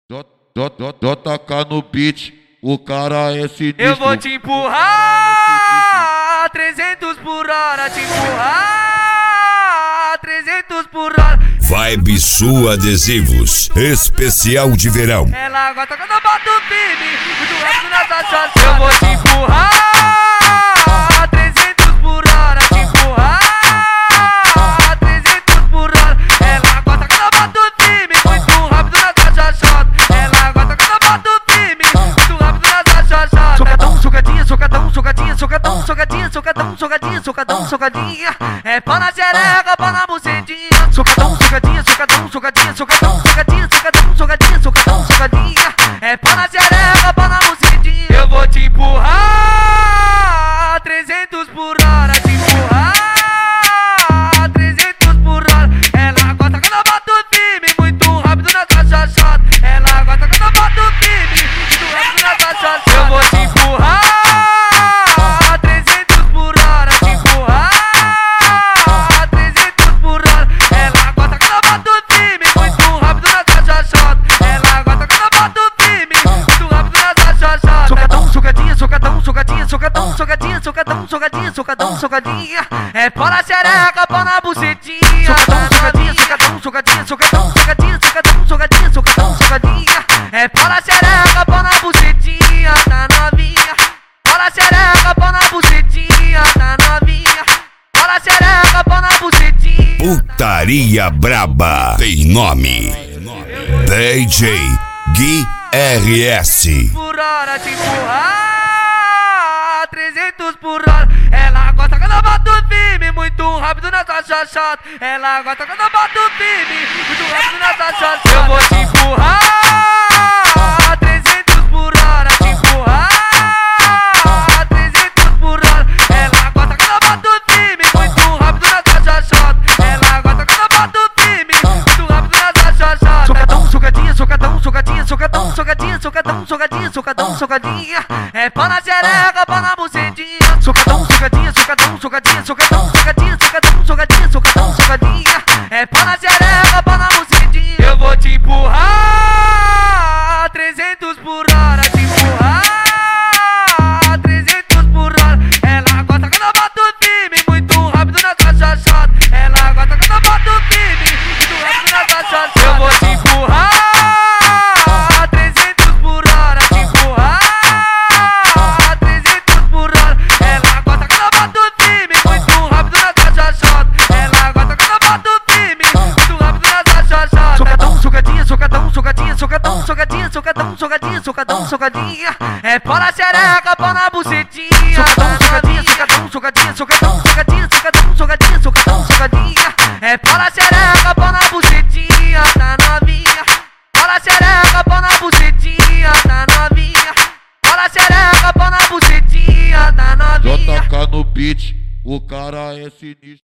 Dó tacar no beat, o cara é sinistro. Eu vou te empurrar 300 por hora, te empurrar 300 por hora. Vibe Sul Adesivos, especial de verão. Ela gosta quando eu boto o firme, muito rápido nessa chance. Eu vou te empurrar 300 por hora, te empurrar 300 por hora. Ela gosta quando eu boto o firme, muito rápido nessa chachota. Ela gosta quando eu boto o firme, muito rápido nessa chachota. Socadão, socadinha, socadão, socadinha, socadão, socadinha, socadão, socadinha, socadão, socadinha. É pau na xereca, pau na bucetinha. Socadão, socadinha, socadão, socadinha, socadão, socadinha, socadão, socadinha, socadão, socadinha. É pau na xereca, pau na bucetinha. Eu vou te empurrar 300 por hora, te empurrar 300 por hora. Ela gosta quando eu boto firme, muito rápido nessa chachota. Ela gosta quando eu boto firme, muito rápido nessa chachota. Eu vou te empurrar 300 por hora, te empurrar 300 por hora. Ela gosta quando eu boto firme, muito rápido nessa chachota. Ela gosta quando eu boto firme, muito rápido nessa chachota. Socadão, socadinha, socadão, socadinha, socadão, socadinha, socadão, socadinha, socadão, socadinha. É pau na xereca, pau na bucetinha. Socadão, socadinha, socadão, socadinha, socadão, socadinha, socadão, socadinha, socadão, socadinha. É pau na xereca, pau na bucetinha, tá novinha. Pau na xereca, pau na bucetinha, tá novinha. Pau na xereca, pau na bucetinha. Putaria Braba tem nome. DJ Gui RS. Por hora, te empurrar 300 por hora. Ela gosta quando eu boto firme, muito rápido nessa chachota. Ela gosta quando eu boto firme, muito rápido nessa chachota. Eu vou te empurrar 300 por hora, te empurrar 300 por hora. Ela gosta quando eu boto firme, muito rápido nessa chachota. Ela gosta quando eu boto firme, muito rápido nessa chachota. Socadão, socadinha, socadão, socadinha, socadão, socadinha, socadão, socadinha, socadão, socadinha. É pau na xereca, pau na bucetinha. Socadão, socadinha, socadão, socadinha, socadão, socadinha, socadão, socadinha, socadão, socadinha. É pau na xereca, pau na bucetinha. Eu vou te empurrar 300 por hora, te empurrar 300 por hora. Ela gosta quando eu boto firme, muito rápido nessa chachota. Ela gosta quando eu boto firme, muito rápido nessa chachota. Eu vou te empurrar 300 por hora, te empurrar 300 por hora. Ela gosta quando eu boto firme, muito rápido nessa chachota. Ela gosta quando eu boto firme, muito rápido nessa chachota. Socadão, socadinha, socadão, socadinha, socadão, socadinha, socadão, socadinha, socadão, socadinha. É pau na xereca, pau na bucetinha. Socadão, socadinha, socadão, socadinha, socadão, socadinha, socadão, socadinha, socadão, socadinha. É pau na xereca, pau na bucetinha, tá novinha. Pau na xereca, pau na bucetinha, tá novinha. Pau na xereca, pau na bucetinha, tá Dó novinha. tacar no beat, o cara é sinistro.